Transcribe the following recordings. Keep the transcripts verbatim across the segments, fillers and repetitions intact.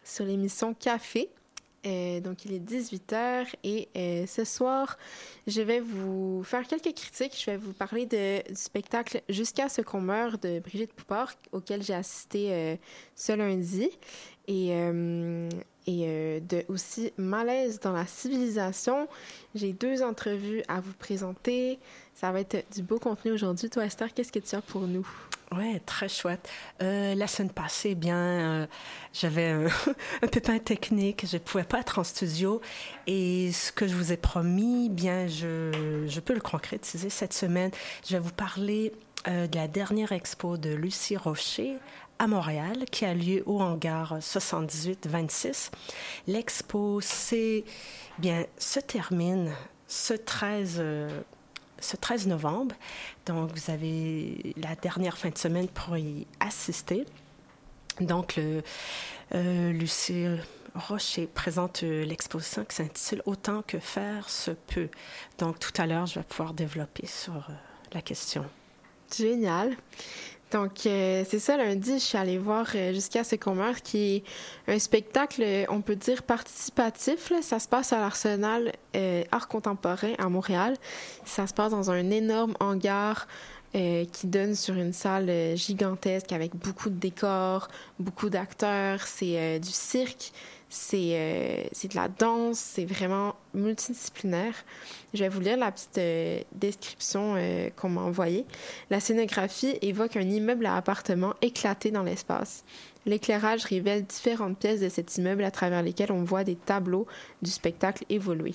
sur l'émission Café. Euh, donc, il est dix-huit heures et euh, ce soir, je vais vous faire quelques critiques. Je vais vous parler de, du spectacle Jusqu'à ce qu'on meure de Brigitte Poupard, auquel j'ai assisté euh, ce lundi. Et, euh, et euh, de aussi Malaise dans la civilisation. J'ai deux entrevues à vous présenter. Ça va être du beau contenu aujourd'hui. Toi, Esther, qu'est-ce que tu as pour nous? Oui, très chouette. Euh, la semaine passée, bien, euh, j'avais un, un pépin technique. Je ne pouvais pas être en studio. Et ce que je vous ai promis, bien, je, je peux le concrétiser cette semaine. Je vais vous parler euh, de la dernière expo de Lucie Rocher à Montréal, qui a lieu au hangar soixante-dix-huit vingt-six. L'expo, c'est, bien, se termine ce treize... Euh, ce treize novembre. Donc, vous avez la dernière fin de semaine pour y assister. Donc, le, euh, Lucie Rocher présente euh, l'exposition qui s'intitule « Autant que faire se peut ». Donc, tout à l'heure, je vais pouvoir développer sur euh, la question. Génial. Donc, euh, c'est ça, lundi, je suis allée voir euh, Jusqu'à ce qu'on meure, qui est un spectacle, on peut dire, participatif. Là. Ça se passe à l'Arsenal euh, Art contemporain à Montréal. Ça se passe dans un énorme hangar euh, qui donne sur une salle euh, gigantesque avec beaucoup de décors, beaucoup d'acteurs. C'est euh, du cirque, c'est, euh, c'est de la danse, c'est vraiment multidisciplinaire. Je vais vous lire la petite euh, description euh, qu'on m'a envoyée. La scénographie évoque un immeuble à appartements éclaté dans l'espace. L'éclairage révèle différentes pièces de cet immeuble à travers lesquelles on voit des tableaux du spectacle évoluer.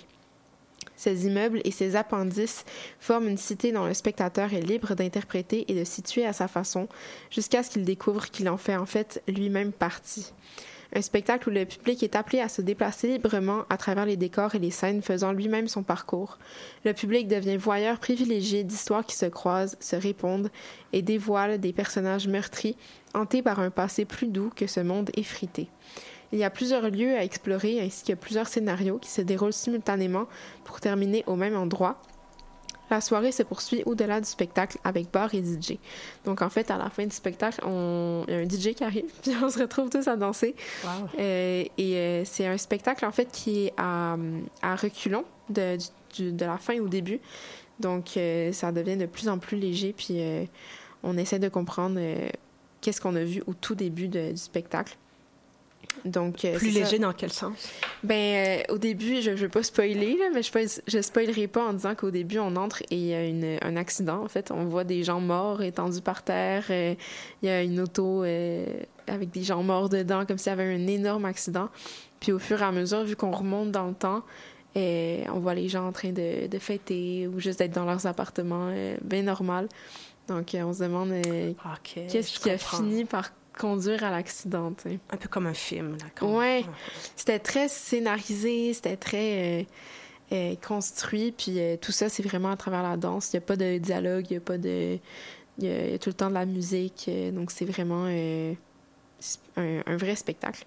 Ces immeubles et ces appendices forment une cité dont le spectateur est libre d'interpréter et de situer à sa façon, jusqu'à ce qu'il découvre qu'il en fait en fait lui-même partie. Un spectacle où le public est appelé à se déplacer librement à travers les décors et les scènes, faisant lui-même son parcours. Le public devient voyeur privilégié d'histoires qui se croisent, se répondent et dévoilent des personnages meurtris, hantés par un passé plus doux que ce monde effrité. Il y a plusieurs lieux à explorer ainsi que plusieurs scénarios qui se déroulent simultanément pour terminer au même endroit. La soirée se poursuit au-delà du spectacle avec bar et D J. Donc, en fait, à la fin du spectacle, on... il y a un D J qui arrive, puis on se retrouve tous à danser. Wow. Euh, et euh, c'est un spectacle, en fait, qui est à, à reculons de, du, de la fin au début. Donc, euh, ça devient de plus en plus léger, puis euh, on essaie de comprendre euh, qu'est-ce qu'on a vu au tout début de, du spectacle. Donc, euh, plus léger ça. Dans quel sens? Ben, euh, au début, je ne veux pas spoiler, là, mais je ne spoilerai pas en disant qu'au début, on entre et il y a une, un accident. En fait, on voit des gens morts étendus par terre. Euh, il y a une auto euh, avec des gens morts dedans, comme s'il y avait un énorme accident. Puis au fur et à mesure, vu qu'on remonte dans le temps, euh, on voit les gens en train de, de fêter ou juste d'être dans leurs appartements, euh, bien normal. Donc, euh, on se demande euh, okay, qu'est-ce qui comprends. a fini par conduire à l'accident, t'sais. Un peu comme un film, là. Quand... Ouais. C'était très scénarisé, c'était très euh, euh, construit, puis euh, tout ça, c'est vraiment à travers la danse. Il n'y a pas de dialogue, il n'y a pas de... Il y, y a tout le temps de la musique, euh, donc c'est vraiment euh, un, un vrai spectacle.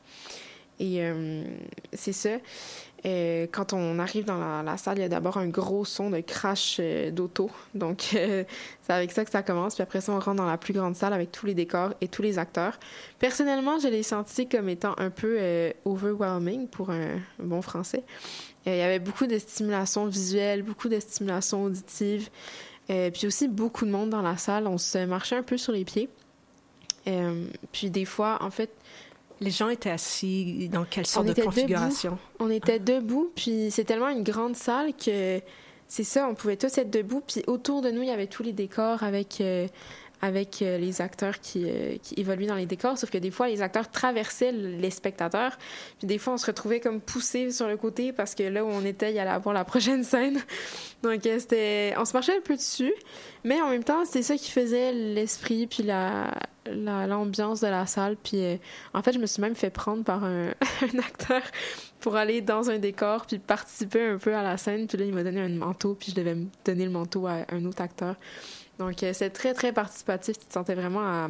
Et euh, c'est ça. Euh, quand on arrive dans la, la salle, il y a d'abord un gros son de crash euh, d'auto. Donc, euh, c'est avec ça que ça commence. Puis après ça, on rentre dans la plus grande salle avec tous les décors et tous les acteurs. Personnellement, je l'ai senti comme étant un peu euh, overwhelming pour un, un bon français. Euh, il y avait beaucoup de stimulation visuelle, beaucoup de stimulation auditive. Euh, puis aussi beaucoup de monde dans la salle. On se marchait un peu sur les pieds. Euh, puis des fois, en fait... Les gens étaient assis dans quelle sorte de configuration? Debout. On était debout, puis c'est tellement une grande salle que c'est ça, on pouvait tous être debout, puis autour de nous, il y avait tous les décors avec, euh, avec euh, les acteurs qui, euh, qui évoluaient dans les décors, sauf que des fois, les acteurs traversaient les spectateurs, puis des fois, on se retrouvait comme poussés sur le côté parce que là où on était, il y allait avoir la prochaine scène. Donc, euh, c'était... on se marchait un peu dessus, mais en même temps, c'est ça qui faisait l'esprit, puis la... La, l'ambiance de la salle. Puis, euh, en fait, je me suis même fait prendre par un, un acteur pour aller dans un décor puis participer un peu à la scène. Puis là, il m'a donné un manteau, puis je devais me donner le manteau à un autre acteur. Donc, euh, c'est très, très participatif. Tu te sentais vraiment à,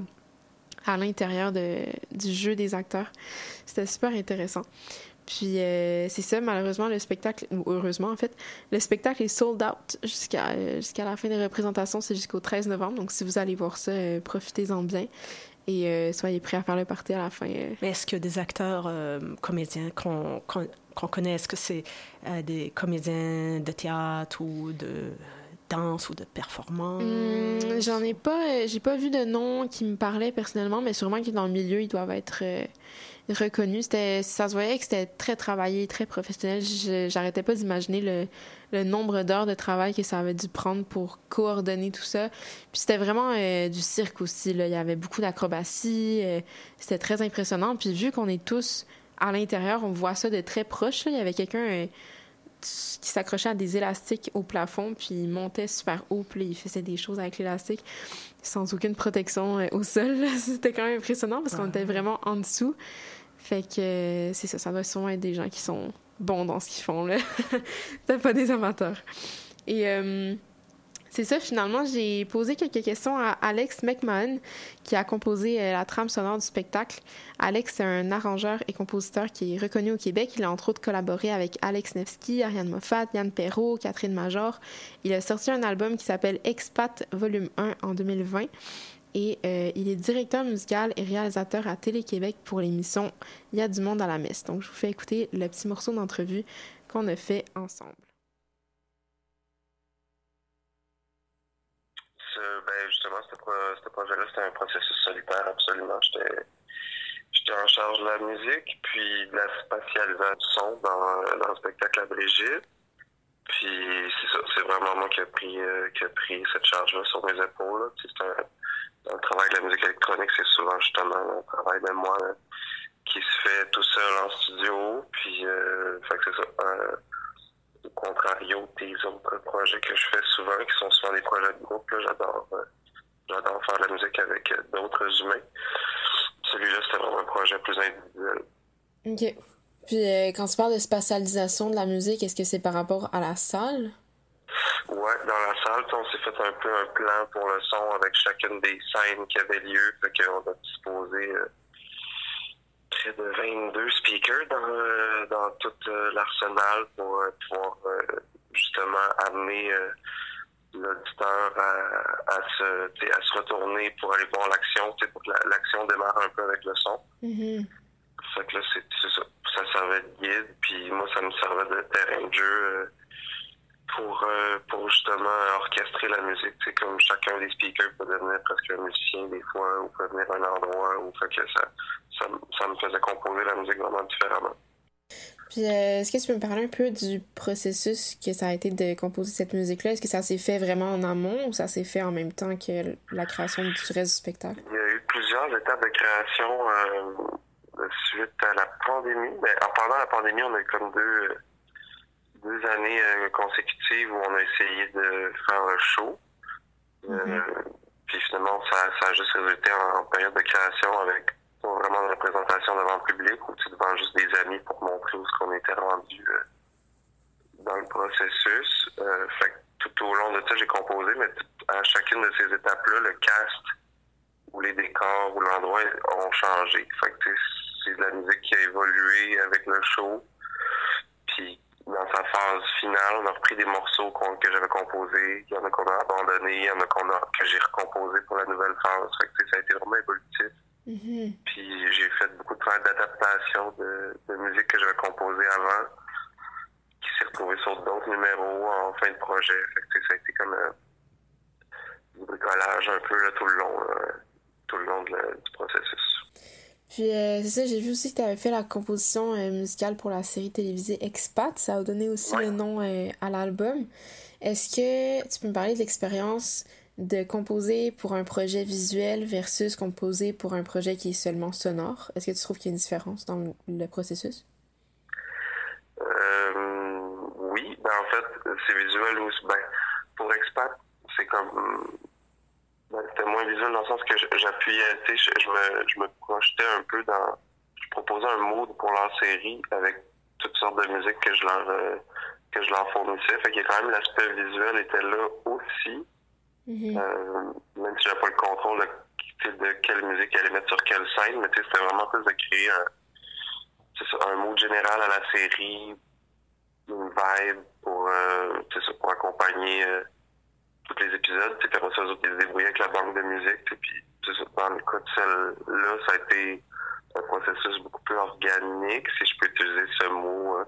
à l'intérieur de, du jeu des acteurs. C'était super intéressant. Puis, euh, c'est ça, malheureusement, le spectacle, ou heureusement, en fait, le spectacle est sold out jusqu'à, euh, jusqu'à la fin des représentations. C'est jusqu'au treize novembre. Donc, si vous allez voir ça, euh, profitez-en bien. et euh, soyez prêts à faire le party à la fin. Euh. Mais est-ce que des acteurs euh, comédiens qu'on, qu'on, qu'on connaît, est-ce que c'est euh, des comédiens de théâtre ou de danse ou de performance? Hum, j'en ai pas, euh, j'ai pas vu de nom qui me parlait personnellement, mais sûrement que dans le milieu, ils doivent être euh, reconnus. C'était, ça se voyait que c'était très travaillé, très professionnel. Je, j'arrêtais pas d'imaginer le, le nombre d'heures de travail que ça avait dû prendre pour coordonner tout ça. Puis c'était vraiment euh, du cirque aussi, là. Il y avait beaucoup d'acrobatie, euh, c'était très impressionnant. Puis vu qu'on est tous à l'intérieur, on voit ça de très proche, là. Il y avait quelqu'un... Euh, qui s'accrochait à des élastiques au plafond, puis il montait super haut, puis il faisait des choses avec l'élastique sans aucune protection euh, au sol. C'était quand même impressionnant parce qu'on était vraiment en dessous. Fait que euh, c'est ça, ça doit sûrement être des gens qui sont bons dans ce qu'ils font, là. C'était pas des amateurs. Et euh, c'est ça, finalement, j'ai posé quelques questions à Alex McMahon, qui a composé euh, la trame sonore du spectacle. Alex, c'est un arrangeur et compositeur qui est reconnu au Québec. Il a entre autres collaboré avec Alex Nevsky, Ariane Moffat, Yann Perrault, Catherine Major. Il a sorti un album qui s'appelle Expat Volume un en deux mille vingt. Et euh, il est directeur musical et réalisateur à Télé-Québec pour l'émission Il y a du monde à la messe. Donc, je vous fais écouter le petit morceau d'entrevue qu'on a fait ensemble. Ben justement, ce, pro- ce projet-là, c'était un processus solitaire, absolument. J'étais, j'étais en charge de la musique, puis de la spatialisation du son dans, dans le spectacle à Brigitte. Puis c'est ça, c'est vraiment moi qui a pris, euh, qui a pris cette charge-là sur mes épaules. Là. C'est un, dans le travail de la musique électronique, c'est souvent justement un travail de moi là, qui se fait tout seul en studio. Puis, euh, fait que c'est ça. Euh, au contrario des autres projets que je fais souvent, qui sont souvent des projets de groupe, là, j'adore, euh, j'adore faire de la musique avec euh, d'autres humains. Celui-là, c'était vraiment un projet plus individuel. OK. Puis euh, quand tu parles de spatialisation de la musique, est-ce que c'est par rapport à la salle? Ouais, dans la salle, on s'est fait un peu un plan pour le son avec chacune des scènes qui avaient lieu. Fait qu'on a disposé euh, près de vingt-deux speakers dans, euh, dans tout euh, l'arsenal pour euh, pouvoir euh, justement amener euh, l'auditeur à, à, se, à se retourner pour aller voir l'action, pour que la, l'action démarre un peu avec le son. Mm-hmm. Fait que là, c'est, c'est ça. Ça servait de guide, puis moi, ça me servait de terrain de jeu euh, pour, euh, pour justement orchestrer la musique. Tu sais, comme chacun des speakers peut devenir presque un musicien des fois, ou peut devenir un endroit, ou fait que ça, ça, ça me faisait composer la musique vraiment différemment. Puis, euh, est-ce que tu peux me parler un peu du processus que ça a été de composer cette musique-là? Est-ce que ça s'est fait vraiment en amont ou ça s'est fait en même temps que la création du reste du spectacle? Il y a eu plusieurs étapes de création euh, suite à la pandémie. Ben, pendant la pandémie, on a eu comme deux, deux années euh, consécutives où on a essayé de faire un show. Mm-hmm. Euh, puis finalement, ça, ça a juste résulté en, en période de création avec pas vraiment de représentation devant le public ou devant juste des amis pour montrer où ce qu'on était rendu euh, dans le processus. Euh, fait que tout au long de ça, j'ai composé, mais à chacune de ces étapes-là, le cast ou les décors ou l'endroit ont changé. Fait que c'est de la musique qui a évolué avec le show. Puis dans sa phase finale, on a repris des morceaux qu'on, que j'avais composés. Il y en a qu'on a abandonnés, il y en a, qu'on a que j'ai recomposés pour la nouvelle phase. Fait que ça a été vraiment évolutif. Mm-hmm. Puis j'ai fait beaucoup de travail d'adaptation de, de musique que j'avais composée avant, qui s'est retrouvée sur d'autres numéros en fin de projet. Fait que ça a été comme un, du bricolage un peu là, tout le long, là, tout le long de la, du processus. Puis euh, c'est ça, j'ai vu aussi que tu avais fait la composition euh, musicale pour la série télévisée Expat. Ça a donné aussi ouais. le nom euh, à l'album. Est-ce que tu peux me parler de l'expérience de composer pour un projet visuel versus composer pour un projet qui est seulement sonore? Est-ce que tu trouves qu'il y a une différence dans le processus? Euh, oui, ben en fait, c'est visuel aussi. Ben, pour Expat, c'est comme... Ben, c'était moins visuel dans le sens que j'appuyais, tu sais, je, je, me, je me projetais un peu dans... Je proposais un mood pour leur série avec toutes sortes de musiques que je leur, euh, que je leur fournissais. Fait qu'il y a quand même l'aspect visuel était là aussi. Mm-hmm. Euh, même si j'avais pas le contrôle de, de quelle musique elle allait mettre sur quelle scène, mais c'était vraiment plus de créer un, c'est ça, un mood général à la série, une vibe pour, euh, c'est ça, pour accompagner euh, tous les épisodes, puis après ça, eux autres, ils se débrouillaient avec la banque de musique, puis dans le cas de celle-là, ça a été un processus beaucoup plus organique, si je peux utiliser ce mot, euh,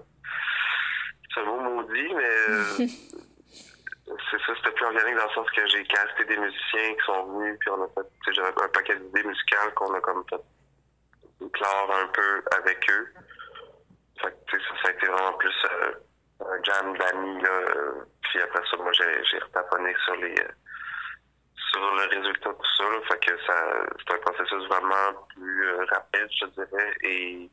ce mot maudit, mais euh, c'est ça, c'était plus organique dans le sens que j'ai casté des musiciens qui sont venus, puis on a fait, tu sais, j'avais un paquet d'idées musicales qu'on a comme fait éclore un peu avec eux. Fait que, tu sais, ça, ça a été vraiment plus euh, un jam d'amis, là. Euh, puis après ça, moi, j'ai, j'ai retaponné sur les, euh, sur le résultat de tout ça, là. Fait que ça, c'est un processus vraiment plus euh, rapide, je dirais, et,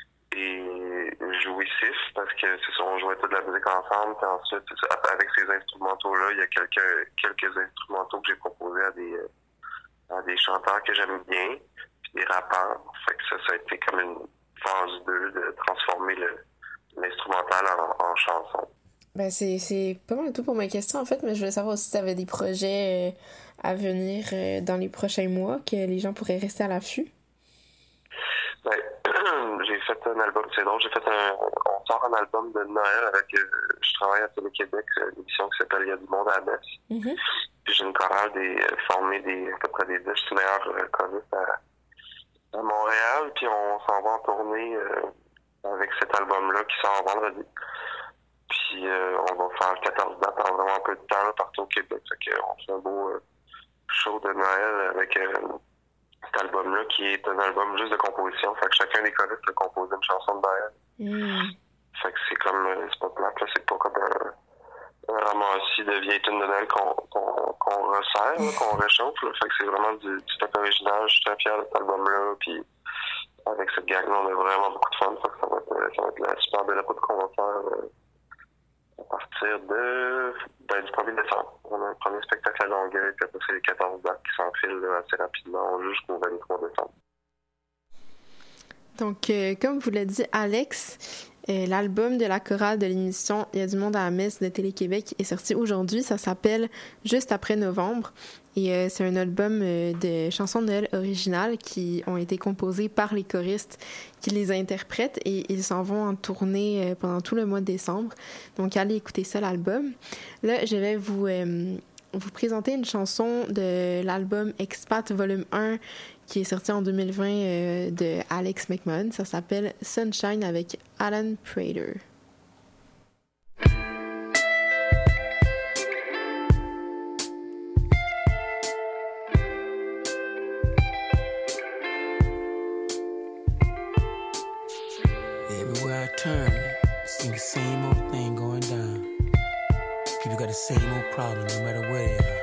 et jouissif, parce que, c'est ça, on jouait toute la musique ensemble, puis ensuite, c'est ça, avec ces instrumentaux-là, il y a quelques, quelques instrumentaux que j'ai proposés à des, à des chanteurs que j'aime bien, puis des rappeurs. Fait que ça, ça a été comme une phase deux de transformer le, l'instrumental en, en chanson. Ben c'est, c'est pas mal tout pour mes questions, en fait, mais je voulais savoir aussi si tu avais des projets euh, à venir euh, dans les prochains mois, que les gens pourraient rester à l'affût. Ben, j'ai fait un album, c'est drôle, j'ai fait un, on sort un album de Noël avec, euh, je travaille à Télé-Québec, une émission qui s'appelle Il y a du monde à la messe. Mm-hmm. Puis j'ai une chorale des, formée des, à peu près des dix meilleurs euh, choristes à, à Montréal, puis on s'en va en tournée euh, avec cet album-là qui sort vendredi. Puis euh, on va faire quatorze dates en vraiment peu de temps là, partout au Québec. Fait qu'on fait un beau euh, show de Noël avec euh, cet album-là qui est un album juste de composition. Fait que chacun des choristes a composé une chanson de Noël. Mm. Fait que c'est comme, euh, c'est pas plate, là, c'est pas comme un, un ramassis de vieilles tunes de Noël qu'on, qu'on, qu'on resserre, là, qu'on réchauffe. Là. Fait que c'est vraiment du, du stock original. Je suis très fier de cet album-là. Puis avec cette gang-là, on a vraiment beaucoup de fun. Fait que ça va être, ça va être la super belle écoute qu'on va faire euh, à partir de, ben, du premier décembre. On a un premier spectacle à Longueuil, puis après c'est les quatorze dates qui s'enfilent là, assez rapidement jusqu'au vingt-trois décembre. Donc, euh, comme vous l'a dit Alex, euh, l'album de la chorale de l'émission Il y a du monde à la messe de Télé-Québec est sorti aujourd'hui. Ça s'appelle Juste après novembre. Et euh, c'est un album euh, de chansons de Noël originales qui ont été composées par les choristes qui les interprètent et ils s'en vont en tournée euh, pendant tout le mois de décembre. Donc, allez écouter ça, l'album. Là, je vais vous, euh, vous présenter une chanson de l'album Expat Volume un qui est sorti en deux mille vingt euh, de Alex McMahon. Ça s'appelle Sunshine avec Alan Prater. Everywhere I turn, see the same old thing going down. People got the same old problem no matter where they are.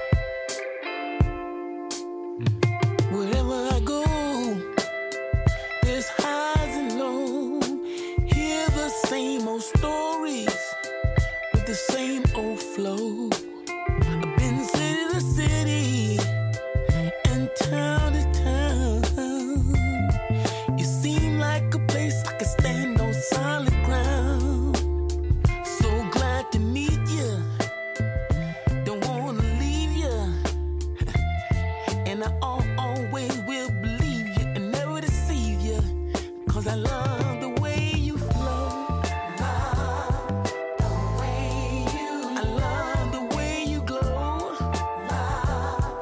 Wherever I go, there's highs and lows. Hear the same old stories with the same old flow. I've been city to city and town to town. You seem like a place I could stand on solid ground. So glad to meet you. Don't wanna leave you. And I always will believe you and never deceive you. Cause I love the way you flow. Love the way you I love the way you glow. Love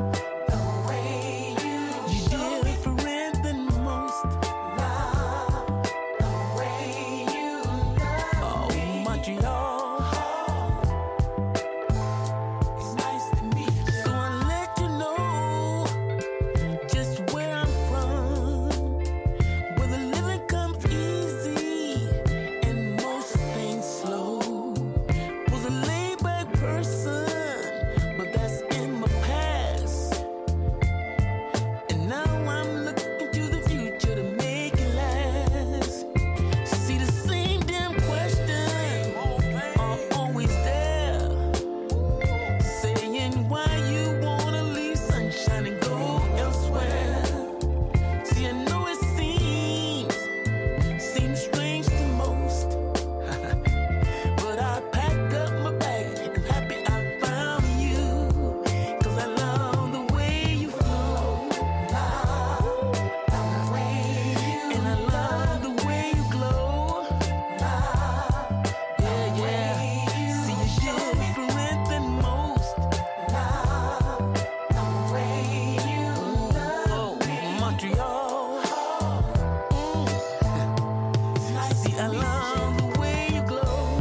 love the way you glow.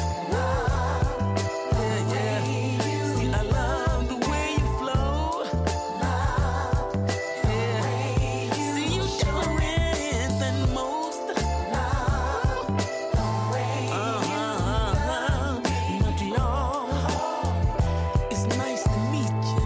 Yeah, yeah. See, I love the way you flow. Yeah. See, you different than most. Uh-huh. Montreal, it's nice to meet you.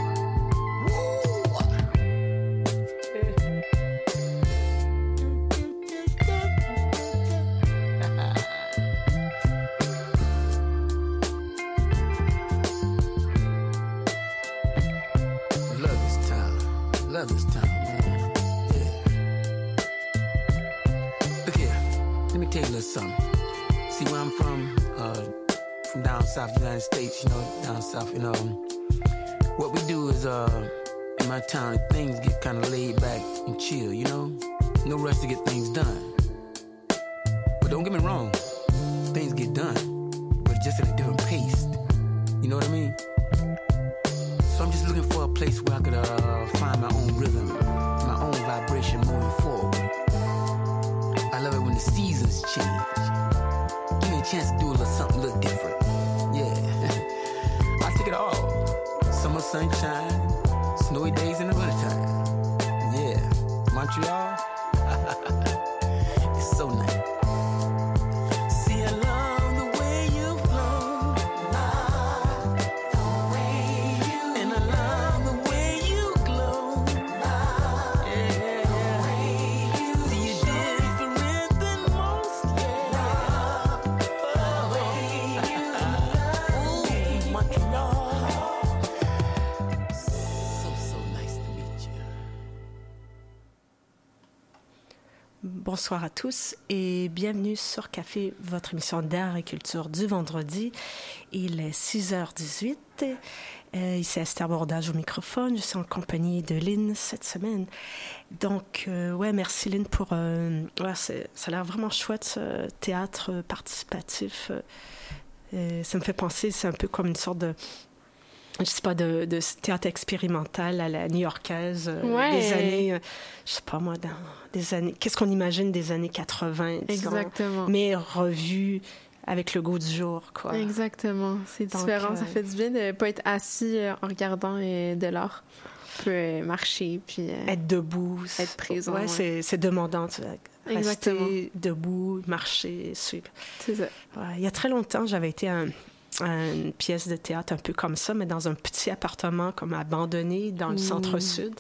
Love this town. Love this town, man. Yeah. Look here. Let me tell you a little something. See where I'm from? Uh, from down south United States, you know, down south, you know. What we do is, uh, in my town, things get kind of laid back and chill, you know? No rush to get things done. But don't get me wrong, things get done, but just at a different pace. You know what I mean? So I'm just looking for a place where I could uh, find my own rhythm, my own vibration moving forward. I love it when the seasons change. Give me a chance to do a little something a little different. Yeah. I take it all. Summer sunshine, snowy days in the wintertime. Yeah. Montreal, it's so nice. See, I love the way you flow. And I love the way you glow. Yeah, yeah. See, you're different than most. Yeah. Ooh, Montreal. So, so nice to meet you. Bonsoir à tous et bienvenue sur Café, votre émission d'art et culture du vendredi. Il est six heures dix-huit. Euh, ici Esther Bordage au microphone. Je suis en compagnie de Lynn cette semaine. Donc, euh, ouais, merci Lynn pour... Euh, ouais, c'est, ça a l'air vraiment chouette, ce théâtre participatif. Euh, ça me fait penser, c'est un peu comme une sorte de... je sais pas, de, de théâtre expérimental à la new-yorkaise, euh, Ouais. des années, euh, je sais pas moi, dans des années, qu'est-ce qu'on imagine des années quatre-vingts, disons, Exactement. mais revu avec le goût du jour, quoi. Exactement. C'est Donc, différent. euh, Ça fait du bien de ne pas être assis euh, en regardant euh, de l'art. On peut euh, marcher, puis... euh, Être debout. Être présent, Ouais, ouais. c'est, c'est demandant. Tu sais, Exactement. rester debout, marcher, suivre. C'est ça. Ouais, il y a très longtemps, j'avais été à, un- à une pièce de théâtre un peu comme ça, mais dans un petit appartement comme abandonné dans le Mmh. centre-sud.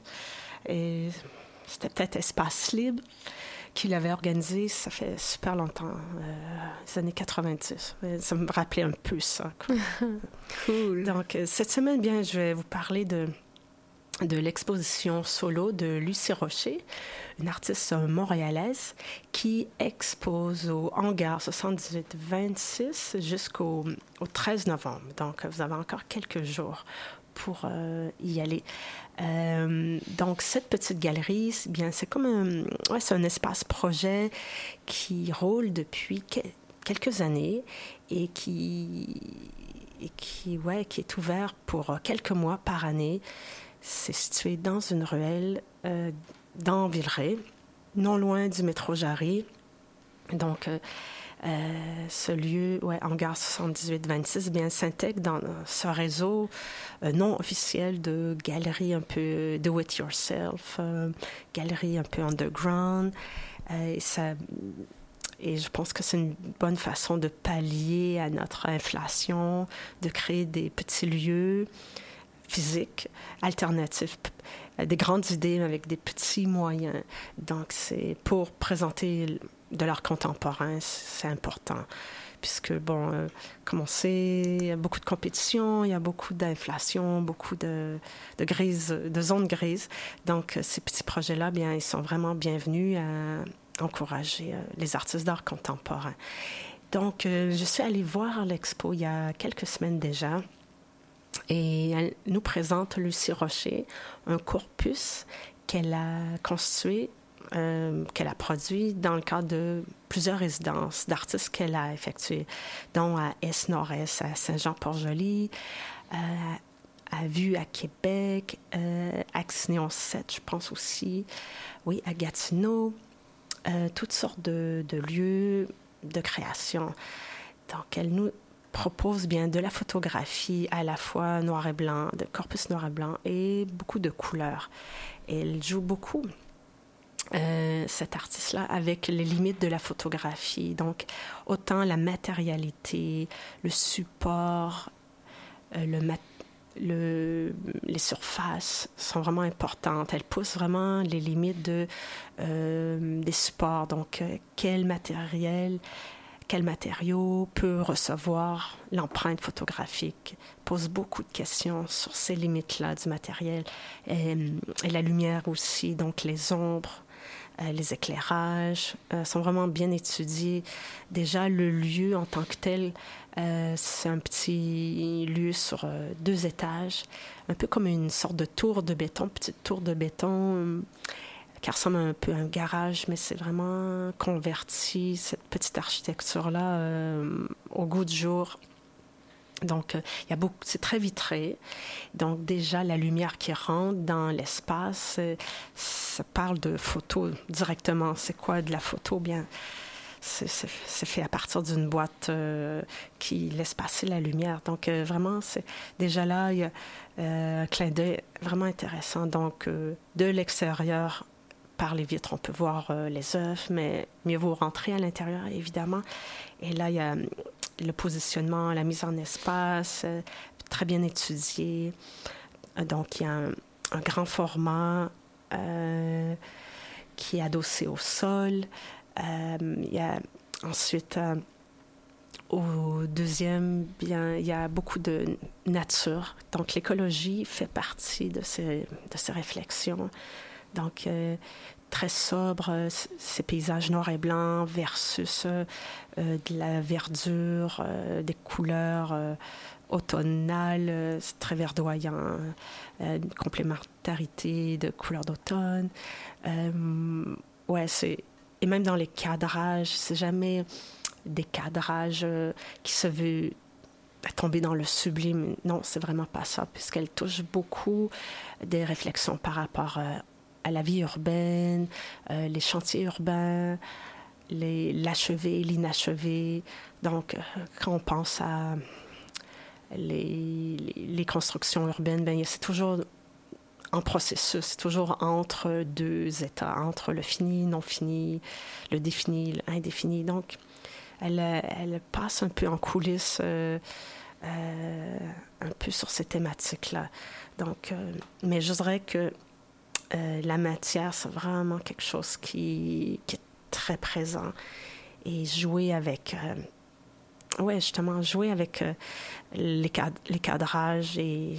Et c'était peut-être Espace Libre qui l'avait organisé. Ça fait super longtemps, euh, les années quatre-vingt-dix. Ça me rappelait un peu ça, quoi. Cool. Donc, euh, cette semaine, bien, je vais vous parler de, de l'exposition solo de Lucie Rocher, une artiste euh, montréalaise qui expose au Hangar soixante-dix-huit vingt-six jusqu'au au treize novembre. Donc, vous avez encore quelques jours pour euh, y aller. Euh, donc, cette petite galerie, c'est bien, c'est comme un, ouais, c'est un espace projet qui roule depuis que- quelques années et qui, et qui, ouais, qui est ouvert pour quelques mois par année. C'est situé dans une ruelle euh, dans Villeray, non loin du métro Jarry. Donc, euh, euh, ce lieu, ouais, Hangar soixante-dix-huit vingt-six, bien, s'intègre dans ce réseau euh, non officiel de galeries un peu do-it-yourself, euh, galeries un peu underground. Euh, et ça... Et je pense que c'est une bonne façon de pallier à notre inflation, de créer des petits lieux physiques, alternatifs, p- des grandes idées avec des petits moyens. Donc, c'est pour présenter de l'art contemporain, c'est important. Puisque, bon, euh, comme on sait, il y a beaucoup de compétition, il y a beaucoup d'inflation, beaucoup de, de grises, de zones grises. Donc, ces petits projets-là, bien, ils sont vraiment bienvenus à encourager euh, les artistes d'art contemporain. Donc, euh, je suis allée voir l'expo il y a quelques semaines déjà. Et elle nous présente, Lucie Rocher, un corpus qu'elle a constitué, euh, qu'elle a produit dans le cadre de plusieurs résidences d'artistes qu'elle a effectuées, dont à Est-Nord-Est, à Saint-Jean-Port-Joli, euh, à Vue à Québec, euh, à Axignon sept, je pense aussi, oui, à Gatineau, euh, toutes sortes de, de lieux de création. Donc, elle nous propose bien de la photographie à la fois noir et blanc, de corpus noir et blanc et beaucoup de couleurs. Et elle joue beaucoup, euh, cet artiste-là, avec les limites de la photographie. Donc, autant la matérialité, le support, euh, le mat- Le, les surfaces sont vraiment importantes. Elles poussent vraiment les limites de, euh, des supports. Donc, euh, quel matériel, quel matériau peut recevoir l'empreinte photographique? Pose beaucoup de questions sur ces limites-là du matériel. Et, et la lumière aussi, donc les ombres, euh, les éclairages euh, sont vraiment bien étudiés. Déjà, le lieu en tant que tel, Euh, c'est un petit lieu sur euh, deux étages, un peu comme une sorte de tour de béton, petite tour de béton euh, qui ressemble un peu à un garage, mais c'est vraiment converti, cette petite architecture-là, euh, au goût du jour. Donc, euh, il y a beaucoup, c'est très vitré. Donc, déjà, la lumière qui rentre dans l'espace, euh, ça parle de photo directement. C'est quoi de la photo? Bien, C'est, c'est, c'est fait à partir d'une boîte euh, qui laisse passer la lumière. Donc, euh, vraiment, c'est déjà là, il y a euh, un clin d'œil vraiment intéressant. Donc, euh, de l'extérieur, par les vitres, on peut voir euh, les œuvres, mais mieux vaut rentrer à l'intérieur, évidemment. Et là, il y a le positionnement, la mise en espace, euh, très bien étudié. Donc, il y a un, un grand format euh, qui est adossé au sol. Euh, il y a ensuite, euh, au deuxième, bien, il y a beaucoup de nature. Donc, l'écologie fait partie de ces, de ces réflexions. Donc, euh, très sobre, euh, ces paysages noirs et blancs versus euh, de la verdure, euh, des couleurs euh, automnales, euh, c'est très verdoyant, euh, une complémentarité de couleurs d'automne. Euh, ouais, c'est... Et même dans les cadrages, c'est jamais des cadrages euh, qui se veulent tomber dans le sublime. Non, c'est vraiment pas ça, puisqu'elle touche beaucoup des réflexions par rapport euh, à la vie urbaine, euh, les chantiers urbains, les, l'achevé, l'inachevé. Donc, euh, quand on pense à les, les, les constructions urbaines, bien, c'est toujours en processus, c'est toujours entre deux états, entre le fini, non fini, le défini, l'indéfini. Donc, elle, elle passe un peu en coulisses, euh, euh, un peu sur ces thématiques-là. Donc, euh, mais je dirais que euh, la matière, c'est vraiment quelque chose qui, qui est très présent. Et jouer avec... Euh, ouais, justement, jouer avec euh, les, cad- les cadrages et...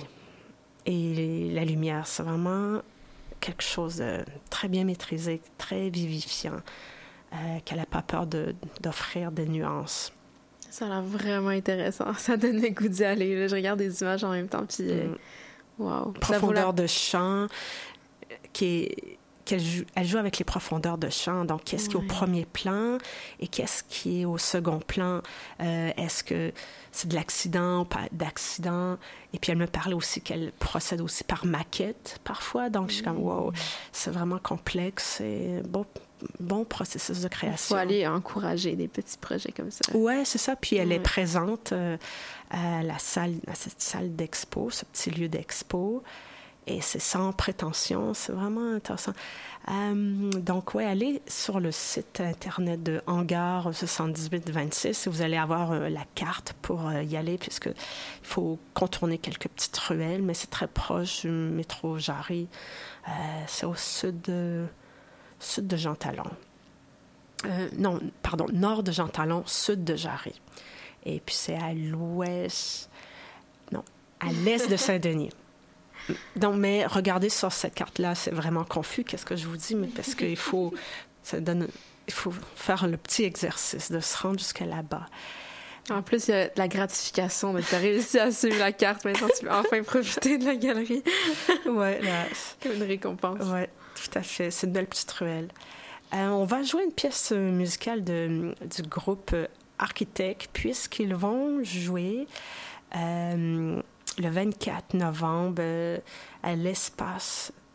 Et la lumière, c'est vraiment quelque chose de très bien maîtrisé, très vivifiant, euh, qu'elle n'a pas peur de, d'offrir des nuances. Ça a l'air vraiment intéressant. Ça donne le goût d'y aller. Là, je regarde des images en même temps, puis... Mm. Wow. Profondeur la... de champ, qui est... qu'elle joue, elle joue avec les profondeurs de champ. Donc, qu'est-ce ouais. qui est au premier plan et qu'est-ce qui est au second plan? Euh, est-ce que c'est de l'accident ou pas d'accident? Et puis, elle me parlait aussi qu'elle procède aussi par maquette, parfois. Donc, je suis comme, wow, c'est vraiment complexe et bon, bon processus de création. Il faut aller encourager des petits projets comme ça. Oui, c'est ça. Puis, elle ouais. est présente euh, à la salle, à cette salle d'expo, ce petit lieu d'expo. Et c'est sans prétention, c'est vraiment intéressant. Euh, donc, oui, allez sur le site Internet de Hangar soixante-dix-huit vingt-six et vous allez avoir euh, la carte pour euh, y aller, puisqu'il faut contourner quelques petites ruelles, mais c'est très proche du métro Jarry. Euh, c'est au sud de, sud de Jean Talon. Euh, non, pardon, nord de Jean Talon, sud de Jarry. Et puis, c'est à l'ouest... Non, à l'est de Saint-Denis. Donc, mais regardez sur cette carte-là, c'est vraiment confus, qu'est-ce que je vous dis, mais parce qu'il faut, ça donne, il faut faire le petit exercice de se rendre jusqu'à là-bas. En plus, il y a la gratification de tu as réussi à suivre la carte, maintenant tu peux enfin profiter de la galerie. Oui, comme une récompense. Oui, tout à fait, c'est une belle petite ruelle. Euh, on va jouer une pièce musicale de, du groupe Architect, puisqu'ils vont jouer... Euh, le vingt-quatre novembre, euh, à l'espace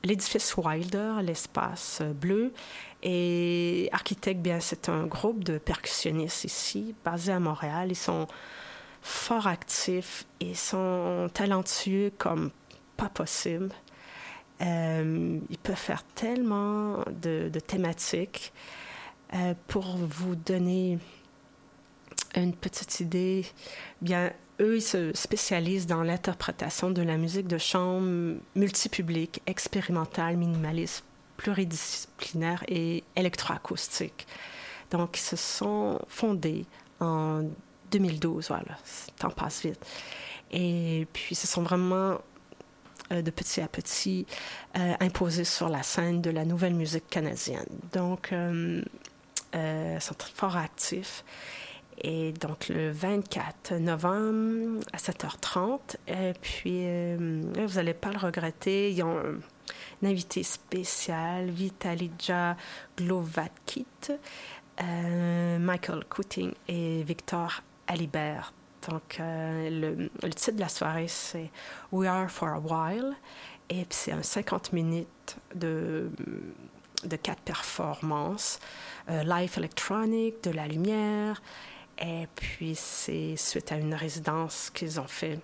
l'édifice Wilder, l'espace bleu. Et Architect, bien, c'est un groupe de percussionnistes ici, basé à Montréal. Ils sont fort actifs, ils sont talentueux comme pas possible. Euh, ils peuvent faire tellement de, de thématiques. Euh, pour vous donner une petite idée, bien, eux, ils se spécialisent dans l'interprétation de la musique de chambre multipublique, expérimentale, minimaliste, pluridisciplinaire et électroacoustique. Donc, ils se sont fondés en deux mille douze, voilà, le temps passe vite. Et puis, ils se sont vraiment, euh, de petit à petit, euh, imposés sur la scène de la nouvelle musique canadienne. Donc, euh, euh, ils sont très fort actifs. Et donc, le vingt-quatre novembre à sept heures trente, et puis, euh, vous n'allez pas le regretter, ils ont un, un invité spécial, Vitalija Glovatkit, euh, Michael Cooting et Victor Alibert. Donc, euh, le, le titre de la soirée, c'est « We Are For A While », et puis c'est un cinquante minutes de, de quatre performances, euh, live électronique, de la lumière. Et puis, c'est suite à une résidence qu'ils ont fait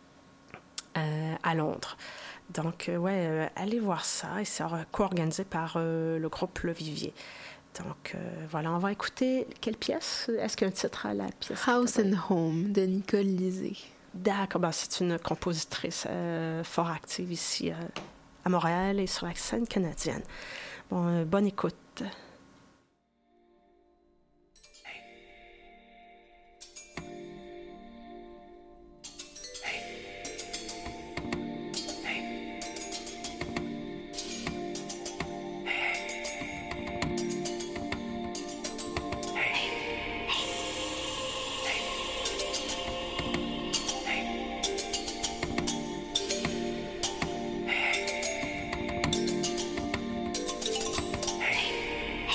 euh, à Londres. Donc, euh, ouais, euh, allez voir ça. Et c'est co-organisé par euh, le groupe Le Vivier. Donc, euh, voilà, on va écouter quelle pièce? Est-ce qu'il y a un titre à la pièce? House and Home de Nicole Lisée. D'accord, ben, c'est une compositrice euh, fort active ici euh, à Montréal et sur la scène canadienne. Bon, euh, bonne écoute. Hey.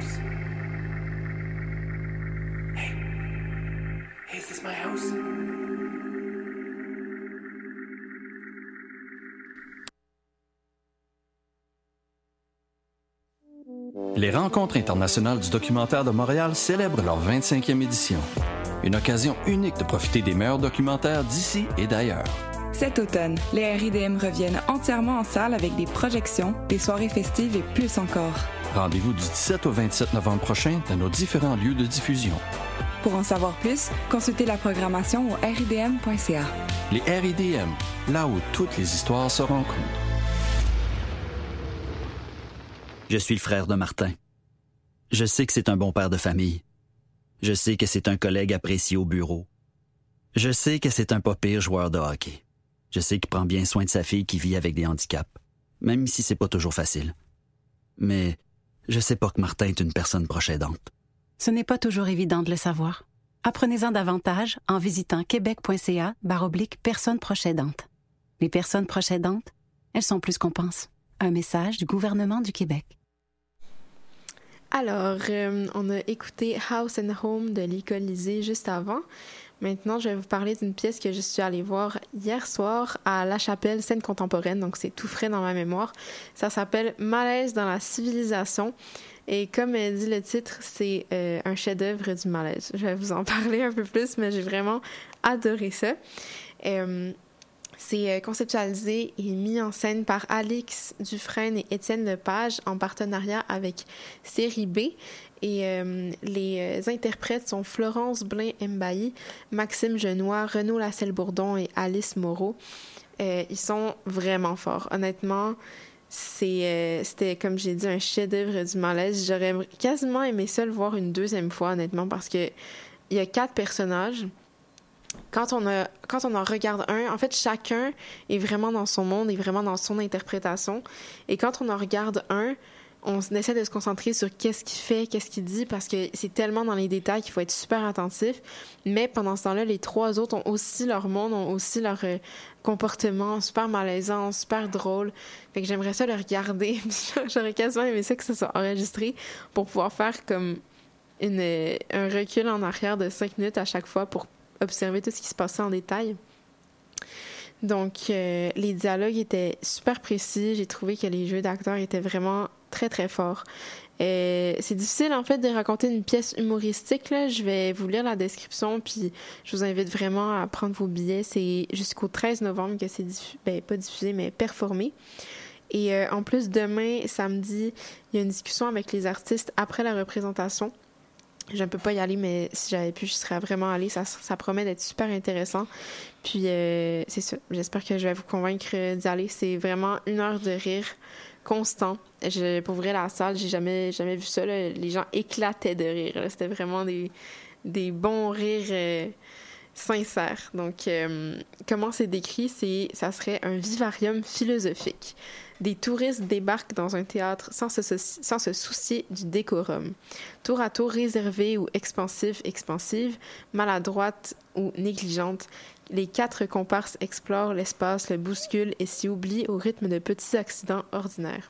house? Hey, hey, is this my house? Les Rencontres internationales du documentaire de Montréal célèbrent leur vingt-cinquième édition. Une occasion unique de profiter des meilleurs documentaires d'ici et d'ailleurs. Cet automne, les R I D M reviennent entièrement en salle avec des projections, des soirées festives et plus encore. Rendez-vous du dix-sept au vingt-sept novembre prochain dans nos différents lieux de diffusion. Pour en savoir plus, consultez la programmation au r i d m point c a. Les R I D M, là où toutes les histoires se rencontrent. Je suis le frère de Martin. Je sais que c'est un bon père de famille. Je sais que c'est un collègue apprécié au bureau. Je sais que c'est un pas pire joueur de hockey. Je sais qu'il prend bien soin de sa fille qui vit avec des handicaps, même si c'est pas toujours facile. Mais je sais pas que Martin est une personne proche aidante. Ce n'est pas toujours évident de le savoir. Apprenez-en davantage en visitant québec.ca barre oblique personnes proches aidantes. Les personnes proches aidantes, elles sont plus qu'on pense. Un message du gouvernement du Québec. Alors, euh, on a écouté House and Home de l'école Lisée juste avant. Maintenant, je vais vous parler d'une pièce que je suis allée voir hier soir à La Chapelle, scène contemporaine, donc c'est tout frais dans ma mémoire. Ça s'appelle Malaise dans la civilisation. Et comme dit le titre, c'est euh, un chef-d'œuvre du malaise. Je vais vous en parler un peu plus, mais j'ai vraiment adoré ça. Euh, c'est conceptualisé et mis en scène par Alix Dufresne et Étienne Lepage en partenariat avec Série B. Et euh, les euh, interprètes sont Florence Blain-Mbailly, Maxime Genois, Renaud Lasselle-Bourdon et Alice Moreau. Euh, ils sont vraiment forts. Honnêtement, c'est, euh, c'était, comme j'ai dit, un chef-d'œuvre du malaise. J'aurais quasiment aimé ça le voir une deuxième fois, honnêtement, parce que il y a quatre personnages. Quand on, a, quand on en regarde un, en fait, chacun est vraiment dans son monde, est vraiment dans son interprétation. Et quand on en regarde un, on essaie de se concentrer sur qu'est-ce qu'il fait, qu'est-ce qu'il dit, parce que c'est tellement dans les détails qu'il faut être super attentif. Mais pendant ce temps-là, les trois autres ont aussi leur monde, ont aussi leur euh, comportement super malaisant, super drôle. Fait que j'aimerais ça le regarder. J'aurais quasiment aimé ça que ça soit enregistré pour pouvoir faire comme une, euh, un recul en arrière de cinq minutes à chaque fois pour observer tout ce qui se passait en détail. Donc, euh, les dialogues étaient super précis. J'ai trouvé que les jeux d'acteurs étaient vraiment très, très forts. Euh, c'est difficile, en fait, de raconter une pièce humoristique, là. Je vais vous lire la description, puis je vous invite vraiment à prendre vos billets. C'est jusqu'au treize novembre que c'est diffusé, ben, pas diffusé, mais performé. Et euh, en plus, demain, samedi, il y a une discussion avec les artistes après la représentation. Je ne peux pas y aller, mais si j'avais pu, je serais vraiment allée. Ça, ça promet d'être super intéressant. Puis, euh, c'est ça. J'espère que je vais vous convaincre d'y aller. C'est vraiment une heure de rire constant. Je, pour vrai, la salle, j'ai jamais, jamais vu ça, là. Les gens éclataient de rire, là. C'était vraiment des, des bons rires euh, sincères. Donc, euh, comment c'est décrit? C'est, ça serait un vivarium philosophique. Des touristes débarquent dans un théâtre sans se, sans se soucier du décorum. Tour à tour réservée ou expansive, expansive, maladroite ou négligente, les quatre comparses explorent l'espace, le bousculent et s'y oublient au rythme de petits accidents ordinaires.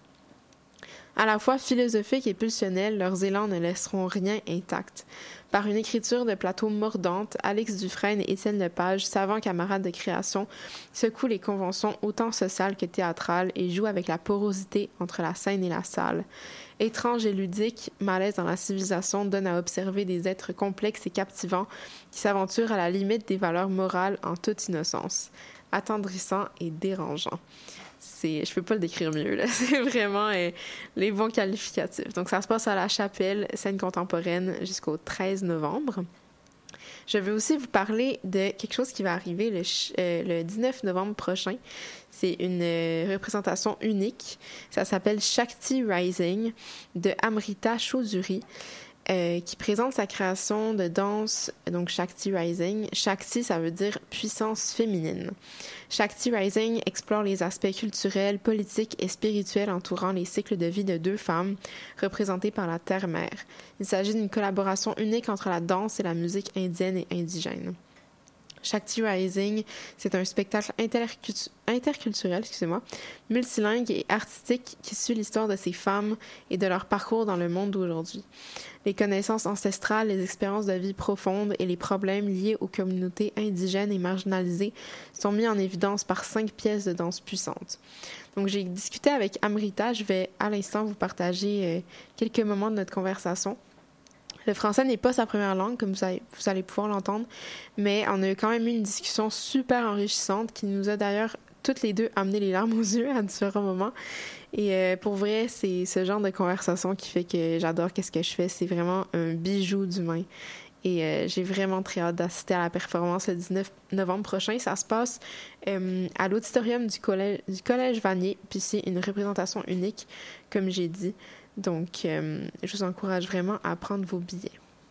À la fois philosophiques et pulsionnels, leurs élans ne laisseront rien intact. Par une écriture de plateau mordante, Alix Dufresne et Étienne Lepage, savants camarades de création, secouent les conventions autant sociales que théâtrales et jouent avec la porosité entre la scène et la salle. Étrange et ludique, Malaise dans la civilisation donne à observer des êtres complexes et captivants qui s'aventurent à la limite des valeurs morales en toute innocence. Attendrissant et dérangeant. C'est, je peux pas le décrire mieux, là. C'est vraiment euh, les bons qualificatifs. Donc, ça se passe à La Chapelle, scène contemporaine, jusqu'au treize novembre. Je vais aussi vous parler de quelque chose qui va arriver le, euh, le dix-neuf novembre prochain. C'est une euh, représentation unique. Ça s'appelle Shakti Rising de Amrita Chaudhuri. Euh, qui présente sa création de danse, donc Shakti Rising. Shakti, ça veut dire puissance féminine. Shakti Rising explore les aspects culturels, politiques et spirituels entourant les cycles de vie de deux femmes, représentées par la Terre-Mère. Il s'agit d'une collaboration unique entre la danse et la musique indienne et indigène. Shakti Rising, c'est un spectacle intercultu- interculturel, excusez-moi, multilingue et artistique qui suit l'histoire de ces femmes et de leur parcours dans le monde d'aujourd'hui. Les connaissances ancestrales, les expériences de vie profondes et les problèmes liés aux communautés indigènes et marginalisées sont mis en évidence par cinq pièces de danse puissantes. Donc, j'ai discuté avec Amrita. Je vais à l'instant vous partager euh, quelques moments de notre conversation. Le français n'est pas sa première langue, comme vous allez, vous allez pouvoir l'entendre, mais on a quand même eu une discussion super enrichissante qui nous a d'ailleurs toutes les deux amené les larmes aux yeux à différents moments. Et euh, pour vrai, c'est ce genre de conversation qui fait que j'adore qu'est-ce que je fais. C'est vraiment un bijou d'humain. Et euh, j'ai vraiment très hâte d'assister à la performance le dix-neuf novembre prochain. Ça se passe euh, à l'auditorium du collège, du collège Vanier, puis c'est une représentation unique, comme j'ai dit. Donc, euh, je vous encourage vraiment à prendre vos billets.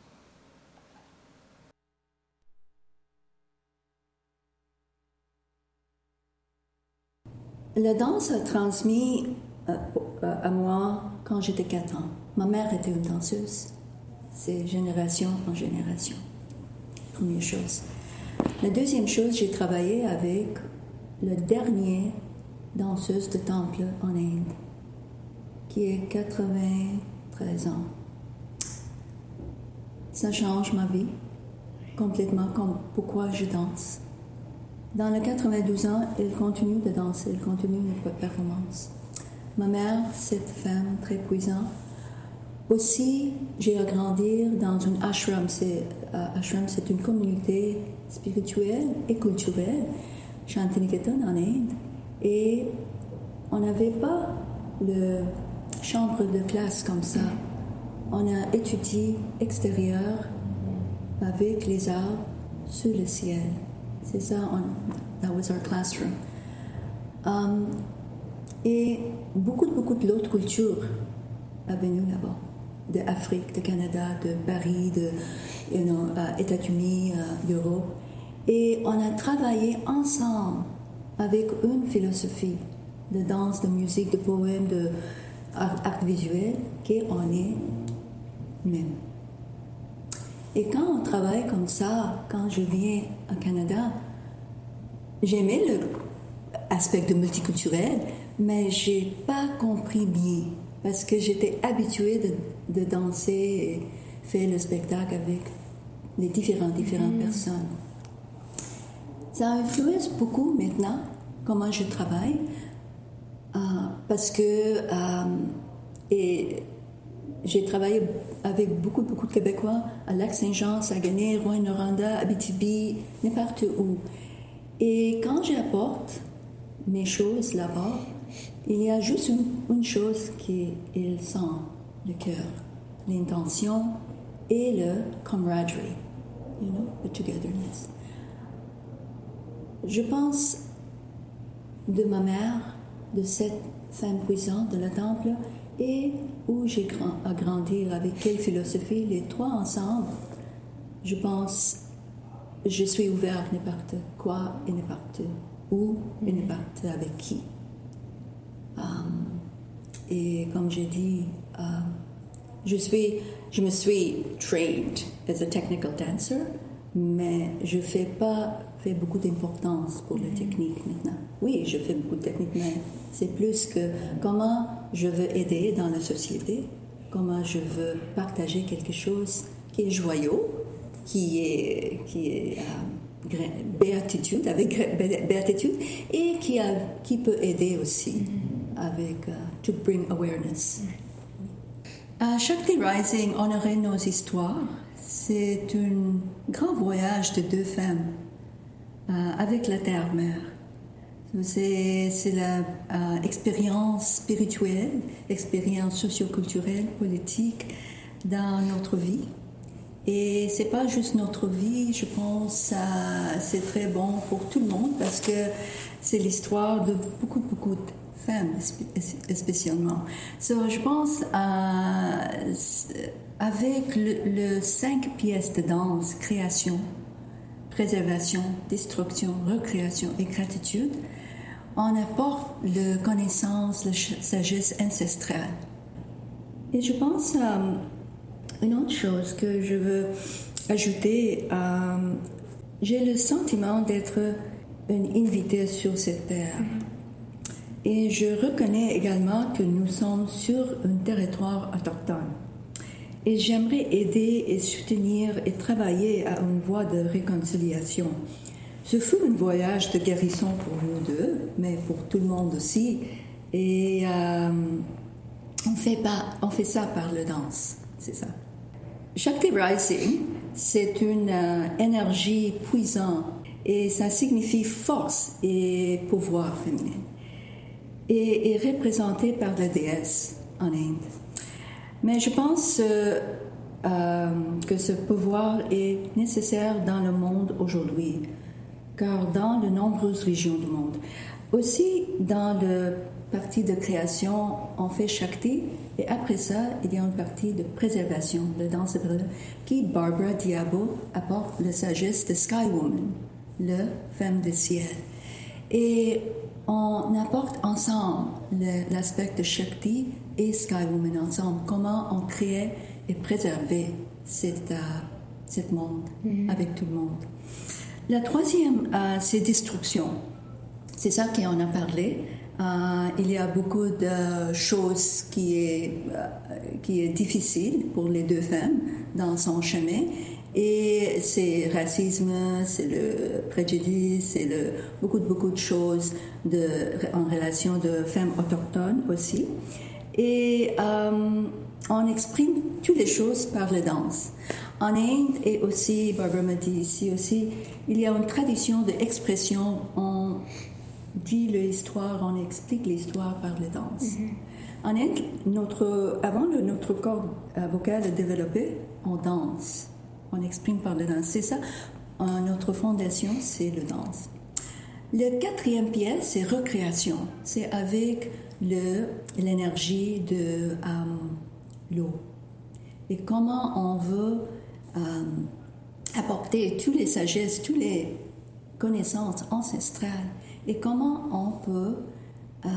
La danse a transmis euh, à moi quand j'étais quatre ans. Ma mère était une danseuse. C'est génération en génération. Première chose. La deuxième chose, j'ai travaillé avec le dernier danseuse de temple en Inde, qui est quatre-vingt-treize ans. Ça change ma vie complètement, comme pourquoi je danse. Dans les quatre-vingt-douze ans, elle continue de danser, elle continue les performances. Ma mère, cette femme très puissante. Aussi, j'ai grandi dans une ashram. C'est, uh, ashram, c'est une communauté spirituelle et culturelle, Shantiniketan en Inde. Et on n'avait pas le chambre de classe comme ça. On a étudié extérieur avec les arbres sur le ciel. C'est ça, on, that was our classroom. Um, et beaucoup, beaucoup de l'autre culture a venu là-bas. De Afrique, de Canada, de Paris, de you know, uh, États-Unis, uh, d'Europe. Et on a travaillé ensemble avec une philosophie de danse, de musique, de poème, de art, art visuel, qu'on est même. Et quand on travaille comme ça, quand je viens au Canada, j'aimais l'aspect de multiculturel, mais j'ai pas compris bien, parce que j'étais habituée de, de danser et faire le spectacle avec les différentes, différentes mmh. personnes. Ça influence beaucoup maintenant comment je travaille, euh, parce que euh, et j'ai travaillé avec beaucoup, beaucoup de Québécois à Lac-Saint-Jean, Saguenay, Rouyn-Noranda, Abitibi, n'importe où. Et quand j'apporte mes choses là-bas, il y a juste une, une chose qui ils sentent, le cœur, l'intention et le camaraderie, you know, the togetherness. Je pense de ma mère, de cette femme puissante de la temple, et où j'ai grand, à grandir, avec quelle philosophie, les trois ensemble, je pense, je suis ouverte n'importe quoi et n'importe où et n'importe avec qui. Um, et comme j'ai dit, uh, je suis, je me suis trained as a technical dancer, mais je fais pas fait beaucoup d'importance pour la technique maintenant. Oui, je fais beaucoup de technique, mais c'est plus que comment je veux aider dans la société, comment je veux partager quelque chose qui est joyeux, qui est, qui est euh, béatitude, avec béatitude, et qui, a, qui peut aider aussi avec uh, to bring awareness. À Shakti Rising, honorer nos histoires, c'est un grand voyage de deux femmes euh, avec la terre-mère. C'est, c'est l'expérience euh, spirituelle, expérience socioculturelle, politique dans notre vie. Et c'est pas juste notre vie, je pense que c'est très bon pour tout le monde parce que c'est l'histoire de beaucoup, beaucoup de femmes spécialement. So, je pense euh, avec le, le cinq pièces de danse, création, préservation, destruction, recréation et gratitude, on apporte la connaissance, la sagesse ancestrale. Et je pense euh, une autre chose que je veux ajouter, euh, j'ai le sentiment d'être une invitée sur cette terre. Et je reconnais également que nous sommes sur un territoire autochtone. Et j'aimerais aider et soutenir et travailler à une voie de réconciliation. Ce fut un voyage de guérison pour nous deux, mais pour tout le monde aussi. Et euh, on, fait pas, on fait ça par le danse, c'est ça. Shakti Rising, c'est une euh, énergie puissante et ça signifie force et pouvoir féminin. Et est représenté par la déesse en Inde. Mais je pense euh, euh, que ce pouvoir est nécessaire dans le monde aujourd'hui, car dans de nombreuses régions du monde. Aussi, dans le partie de création, on fait Shakti, et après ça, il y a une partie de préservation, de danse qui, Barbara Diabo, apporte la sagesse de Sky Woman, la femme du ciel. Et on apporte ensemble le, l'aspect de Shakti et Sky Woman ensemble, comment on crée et préserver cet, euh, cet monde mm-hmm. avec tout le monde. La troisième, euh, c'est destruction. C'est ça qu'on a parlé. Euh, il y a beaucoup de choses qui est, euh, qui est difficile pour les deux femmes dans son chemin. Et c'est racisme, c'est le préjudice, c'est le, beaucoup, beaucoup de choses de, en relation de femmes autochtones aussi. Et euh, on exprime toutes les choses par la danse. En Inde, et aussi, Barbara m'a dit ici aussi, il y a une tradition d'expression. On dit l'histoire, on explique l'histoire par la danse. Mm-hmm. En Inde, notre, avant que notre corps vocal est développé, on danse. On exprime par la danse. C'est ça, notre fondation, c'est la danse. La quatrième pièce, c'est recréation. C'est avec le, l'énergie de euh, l'eau. Et comment on veut euh, apporter toutes les sagesses, toutes les connaissances ancestrales et comment on peut euh,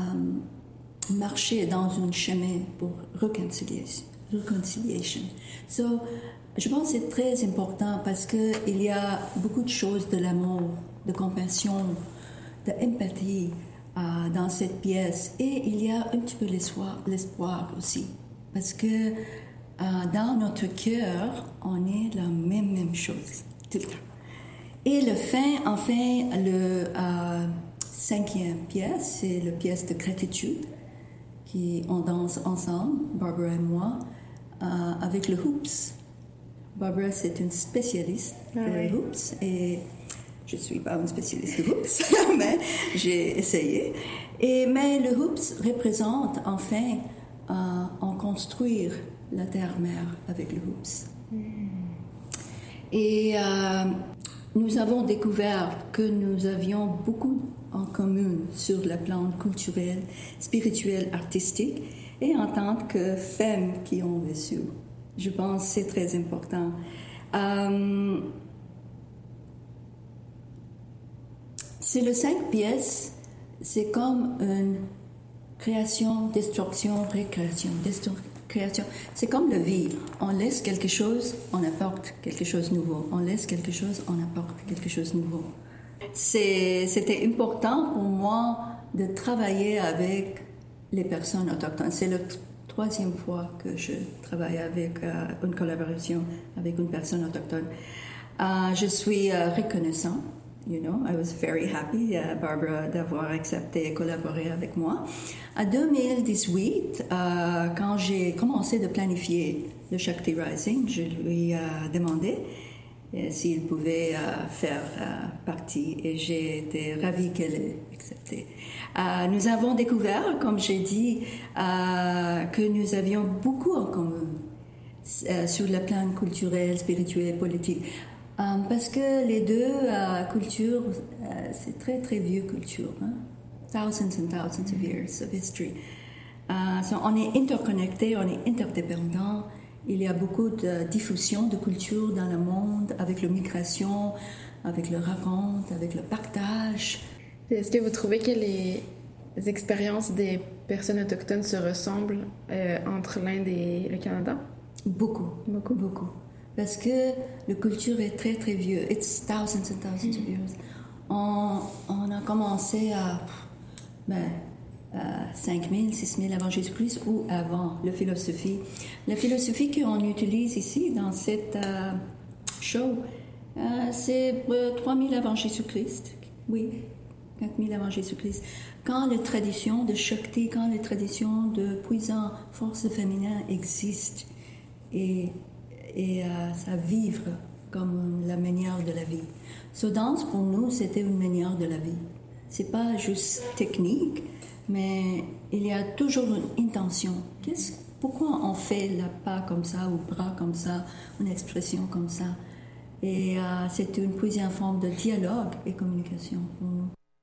marcher dans un chemin pour réconciliation. reconciliation. So, je pense que c'est très important parce qu'il y a beaucoup de choses de l'amour, de compassion, d'empathie euh, dans cette pièce. Et il y a un petit peu l'espoir, l'espoir aussi. Parce que euh, dans notre cœur, on est la même, même chose, tout le temps. Et le fin, enfin, le euh, cinquième pièce, c'est la pièce de gratitude, qui on danse ensemble, Barbara et moi, euh, avec le hoops. Barbara, c'est une spécialiste ah, de oui. hoops et je ne suis pas une spécialiste de hoops, mais j'ai essayé. Et, mais le hoops représente enfin, euh, en construire la terre-mère avec le hoops. Mm. Et euh, nous avons découvert que nous avions beaucoup en commun sur le plan culturel, spirituel, artistique et en tant que femmes qui ont vécu. Je pense que c'est très important. Euh, c'est le cinq pièces, c'est comme une création, destruction, récréation, destruction, création. C'est comme la vie. On laisse quelque chose, on apporte quelque chose de nouveau. On laisse quelque chose, on apporte quelque chose de nouveau. C'est, c'était important pour moi de travailler avec les personnes autochtones. C'est le troisième fois que je travaille avec euh, une collaboration avec une personne autochtone. Uh, je suis uh, reconnaissant, you know, I was very happy, uh, Barbara, d'avoir accepté et collaboré avec moi. En deux mille dix-huit, uh, quand j'ai commencé de planifier le Shakti Rising, je lui ai uh, demandé uh, s'il pouvait uh, faire uh, partie et j'ai été ravie qu'elle ait accepté. Uh, nous avons découvert, comme j'ai dit, uh, que nous avions beaucoup en commun uh, sur le plan culturel, spirituel, politique. Um, parce que les deux uh, cultures, uh, c'est très très vieux culture, hein? Thousands and thousands of years of history. Uh, so on est interconnectés, on est interdépendants. Il y a beaucoup de diffusion de culture dans le monde, avec la migration, avec le raconte, avec le partage. Est-ce que vous trouvez que les expériences des personnes autochtones se ressemblent euh, entre l'Inde et le Canada? Beaucoup, beaucoup, beaucoup. parce que la culture est très très vieux. It's thousands and thousands of years. On, on a commencé à, ben, à cinq mille, six mille avant Jésus-Christ ou avant la philosophie. La philosophie qu'on utilise ici dans cette uh, show, uh, c'est uh, trois mille avant Jésus-Christ. Oui, quatre mille avant Jésus-Christ. Quand les traditions de Shakti, quand les traditions de puissance, force féminin existent et, et uh, ça vivre comme la manière de la vie. So, danse, pour nous, c'était une manière de la vie. C'est pas juste technique, mais il y a toujours une intention. Qu'est-ce, pourquoi on fait la pas comme ça, ou bras comme ça, une expression comme ça? Et euh, c'est une poésie en forme de dialogue et communication pour nous.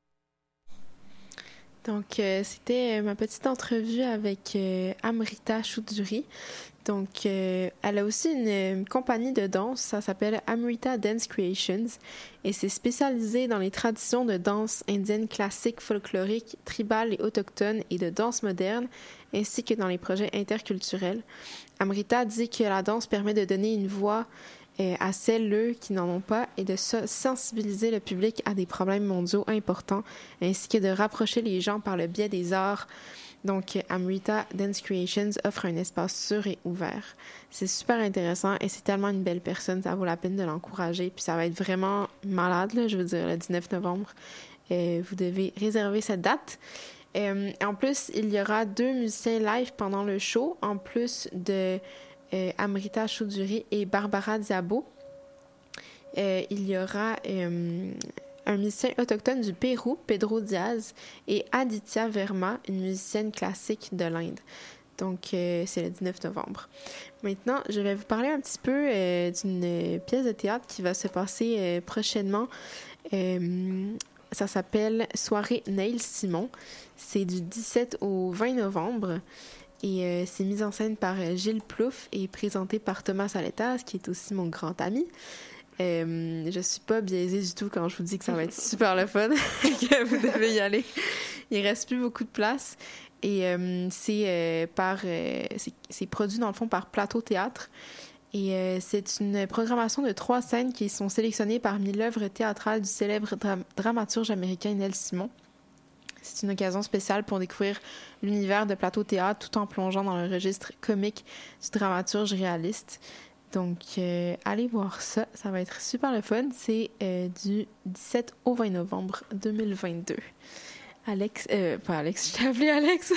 Donc, euh, c'était ma petite entrevue avec euh, Amrita Choudhury. Donc, euh, elle a aussi une, une compagnie de danse, ça s'appelle Amrita Dance Creations, et c'est spécialisé dans les traditions de danse indienne classique, folklorique, tribale et autochtone, et de danse moderne, ainsi que dans les projets interculturels. Amrita dit que la danse permet de donner une voix euh, à celles qui n'en ont pas, et de sensibiliser le public à des problèmes mondiaux importants, ainsi que de rapprocher les gens par le biais des arts. Donc, Amrita Dance Creations offre un espace sûr et ouvert. C'est super intéressant et c'est tellement une belle personne, ça vaut la peine de l'encourager. Puis ça va être vraiment malade, là, je veux dire, le dix-neuf novembre. Euh, vous devez réserver cette date. Euh, en plus, il y aura deux musiciens live pendant le show, en plus de euh, Amrita Choudhury et Barbara Diabo. Euh, il y aura... Euh, un musicien autochtone du Pérou, Pedro Diaz, et Aditya Verma, une musicienne classique de l'Inde. Donc, euh, c'est le dix-neuf novembre. Maintenant, je vais vous parler un petit peu euh, d'une pièce de théâtre qui va se passer euh, prochainement. Euh, ça s'appelle Soirée Neil Simon. C'est du dix-sept au vingt novembre. Et euh, c'est mis en scène par euh, Gilles Plouffe et présenté par Thomas Aletas, qui est aussi mon grand ami. Euh, je suis pas biaisée du tout quand je vous dis que ça va être super le fun, que vous devez y aller. Il reste plus beaucoup de place et euh, c'est euh, par euh, c'est, c'est produit dans le fond par Plateau Théâtre et euh, c'est une programmation de trois scènes qui sont sélectionnées parmi l'œuvre théâtrale du célèbre dra- dramaturge américain Neil Simon. C'est une occasion spéciale pour découvrir l'univers de Plateau Théâtre tout en plongeant dans le registre comique du dramaturge réaliste. Donc, euh, allez voir ça. Ça va être super le fun. C'est euh, du dix-sept au vingt novembre deux mille vingt-deux. Alex... Euh, pas Alex, je t'ai appelé Alex.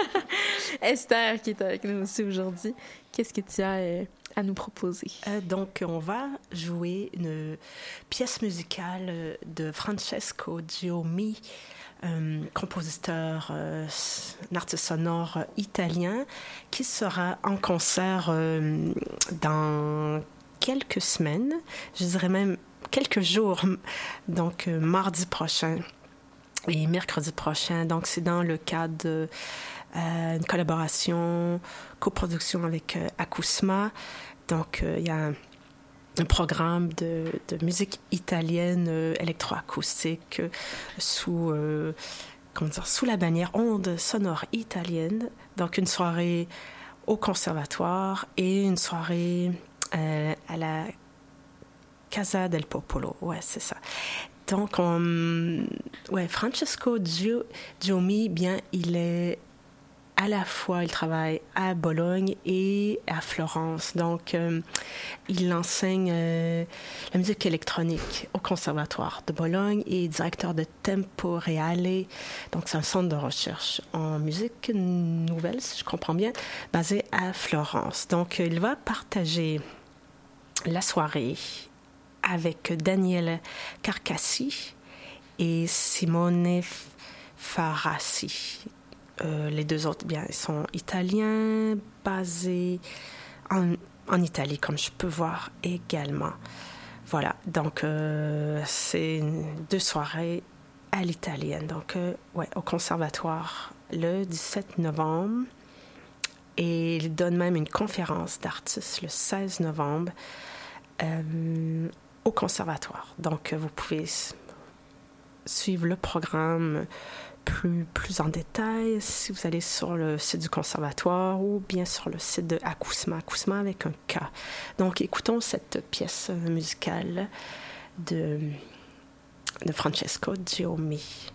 Esther, qui est avec nous aussi aujourd'hui. Qu'est-ce que tu as euh, à nous proposer? Euh, donc, on va jouer une pièce musicale de Francesco Giomi, Euh, compositeur, euh, un artiste sonore italien, qui sera en concert euh, dans quelques semaines, je dirais même quelques jours, donc euh, mardi prochain et mercredi prochain. Donc, c'est dans le cadre d'une euh, collaboration, coproduction avec euh, Acousma. Donc, il euh, y a un un programme de, de musique italienne euh, électroacoustique euh, sous, euh, comment dire, sous la bannière Onde sonore italienne. Donc, une soirée au conservatoire et une soirée euh, à la Casa del Popolo. Ouais, c'est ça. Donc, on, ouais, Francesco Gio, Giomi, bien, il est à la fois, il travaille à Bologne et à Florence. Donc, euh, il enseigne euh, la musique électronique au Conservatoire de Bologne et directeur de Tempo Reale. Donc, c'est un centre de recherche en musique nouvelle, si je comprends bien, basé à Florence. Donc, il va partager la soirée avec Daniele Carcassi et Simone Farassi. Euh, les deux autres, bien, ils sont italiens, basés en, en Italie, comme je peux voir également. Voilà, donc euh, c'est deux soirées à l'italienne. Donc, euh, ouais, au conservatoire le dix-sept novembre. Et il donne même une conférence d'artistes le seize novembre euh, au conservatoire. Donc, vous pouvez suivre le programme plus, plus en détail si vous allez sur le site du conservatoire ou bien sur le site de Acousma, Acousma avec un K. Donc, écoutons cette pièce musicale de, de Francesco Giomi.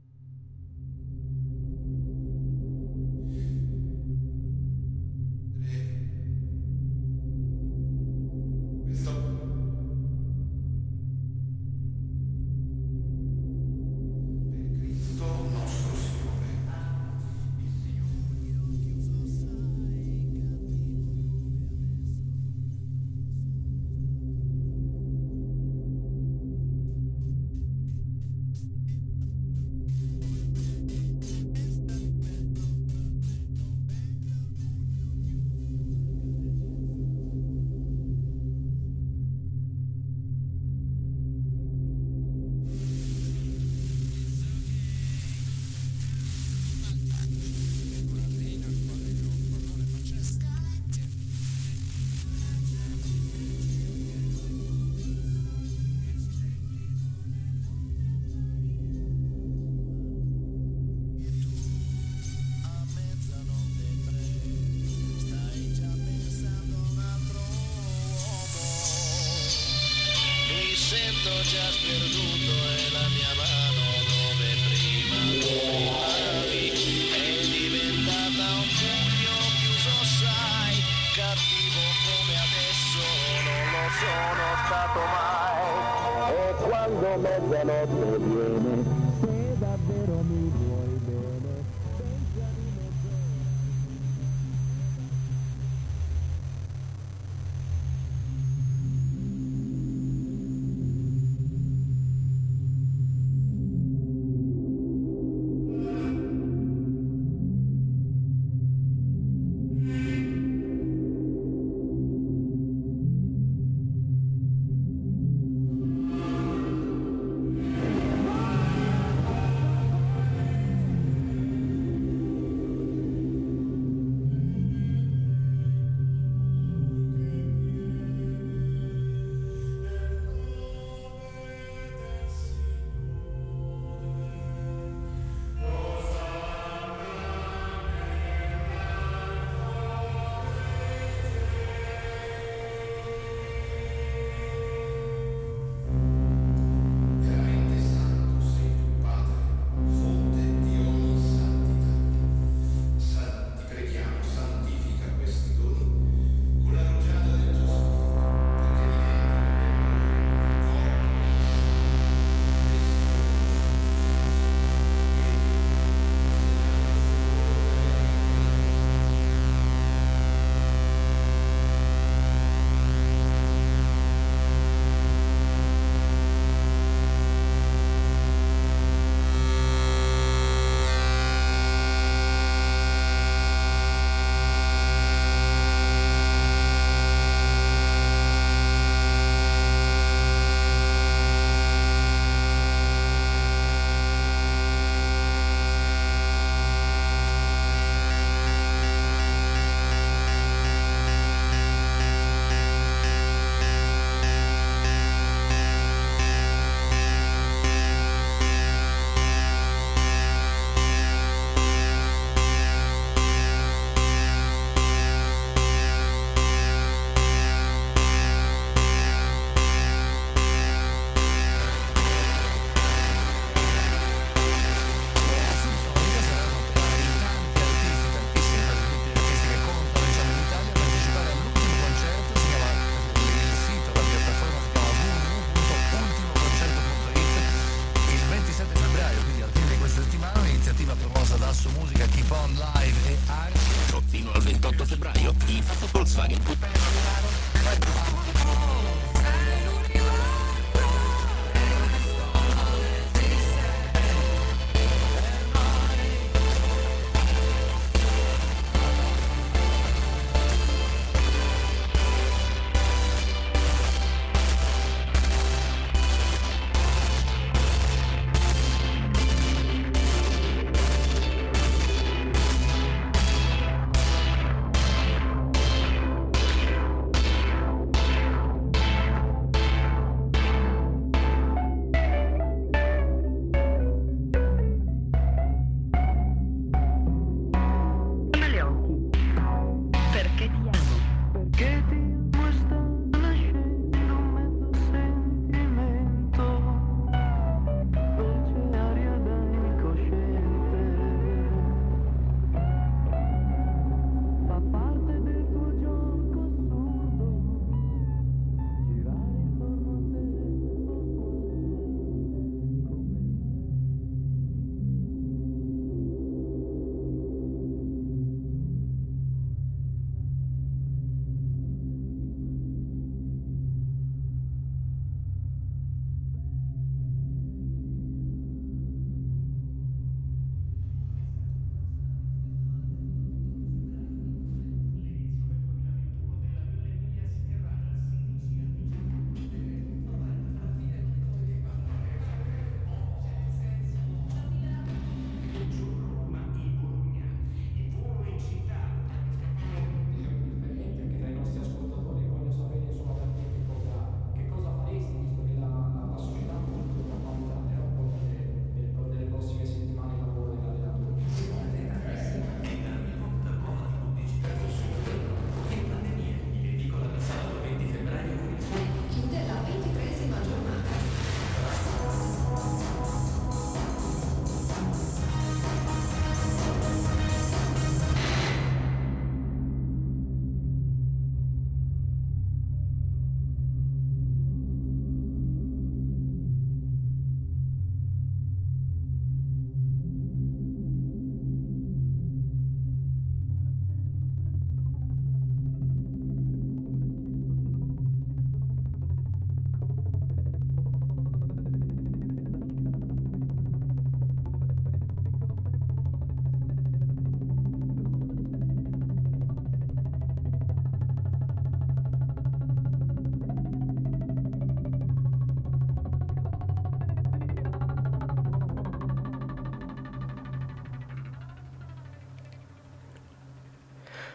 Già sperduto e la mia mano dove prima trovavi è diventata un pugno chiuso, sai, cattivo come adesso non lo sono stato mai. E quando mezzanotte viene, se davvero mi vuoi bene, pensa di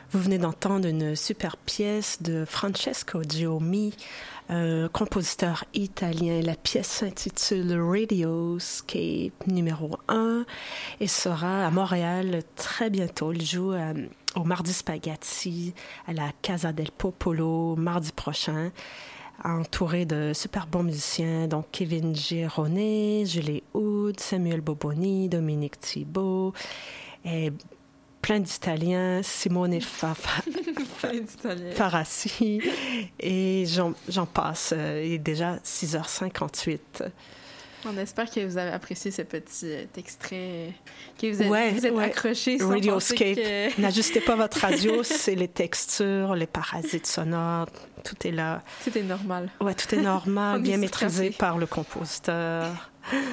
Vous venez d'entendre une super pièce de Francesco Giomi, euh, compositeur italien. La pièce s'intitule Radioscape numéro un et sera à Montréal très bientôt. Il joue euh, au Mardi Spaghetti à la Casa del Popolo mardi prochain, entouré de super bons musiciens, donc Kevin Girone, Julie Hood, Samuel Boboni, Dominique Thibault, et plein d'Italiens, Simone Fa- Fa- Fa- Farassi, et j'en, j'en passe. Il est déjà six heures cinquante-huit. On espère que vous avez apprécié ce petit extrait, que vous êtes, ouais, vous êtes ouais. accrochés. Radioscape. Que... N'ajustez pas votre radio, c'est les textures, les parasites sonores, tout est là. Tout est normal. Ouais, tout est normal, bien maîtrisé café. par le compositeur.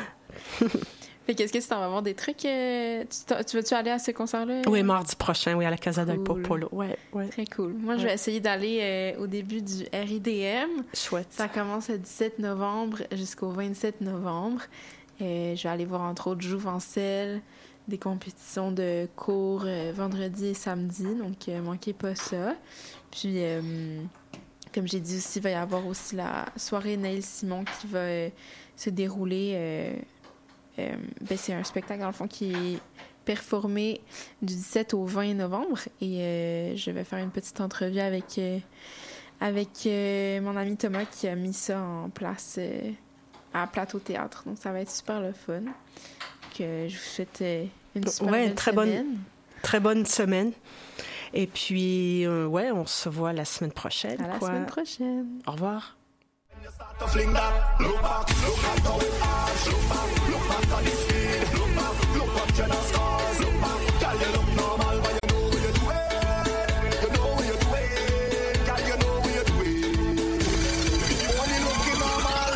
Fait qu'est-ce que tu t'en vas voir des trucs? Euh, tu, tu veux-tu aller à ce concert-là? Oui, mardi prochain, oui, à la Casa cool. del Popolo. Ouais, ouais. Très cool. Moi, ouais. je vais essayer d'aller euh, au début du R I D M. Chouette. Ça commence le dix-sept novembre jusqu'au vingt-sept novembre. Euh, je vais aller voir, entre autres, Jouvencel, des compétitions de cours euh, vendredi et samedi. Donc, euh, manquez pas ça. Puis, euh, comme j'ai dit aussi, il va y avoir aussi la soirée Neil Simon qui va euh, se dérouler... Euh, Euh, ben c'est un spectacle, dans le fond, qui est performé du dix-sept au vingt novembre. Et euh, je vais faire une petite entrevue avec, euh, avec euh, mon ami Thomas qui a mis ça en place euh, à Plateau Théâtre. Donc, ça va être super le fun. Que je vous souhaite euh, une super ouais, belle très semaine. Bonne, très bonne semaine. Et puis, euh, ouais, on se voit la semaine prochaine. À la quoi. semaine prochaine. Au revoir. To fling that, look back, look at how it arch, look back, look back at the speed, look back, look up to the stars, look back, girl you look normal, but you know what you're doing, you know what you're doing, girl you know what you're doing, you only looking normal,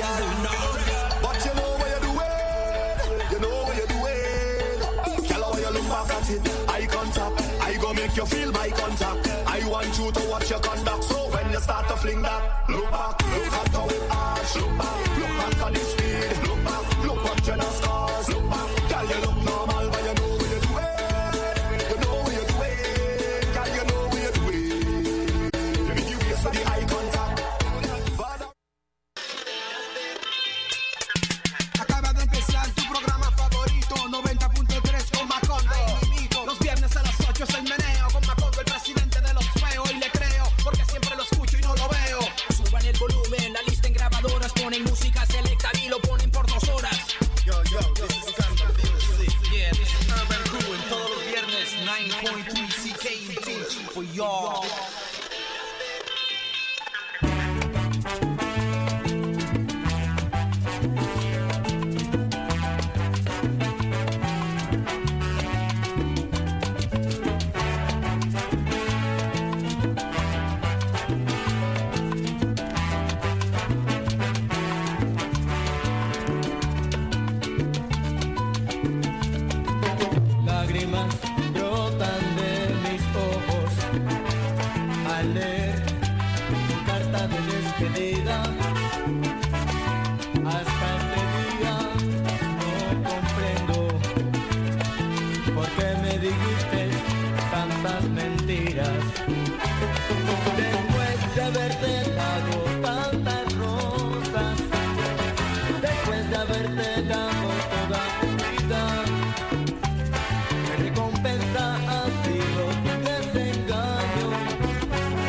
but you know what you're doing, you know what you're doing, girl how you look back at it, eye contact, I go make you feel my contact, I want you to watch your conduct, so when you start to fling that, look back, look at how it arch, look back, look back at the speed, look back, look up to the stars, look back, girl you look normal, but you know what you're doing, you know what you're doing, girl you know what you're doing, you make you waste for the eye contact. Acaba de empezar tu programa favorito, noventa punto tres con Macondo, los viernes a las ocho es el meneo, con Macondo el presidente de los feos, y le creo, porque siempre lo escucho y no lo veo. Suban el volumen, la lista en grabadoras, ponen música selecta y lo ponen por dos horas. Yo, yo, this is Urban Music. Yeah, this is Urban Crew, and todos los viernes, nine point three C K U T for y'all. Lágrimas brotan de mis ojos al leer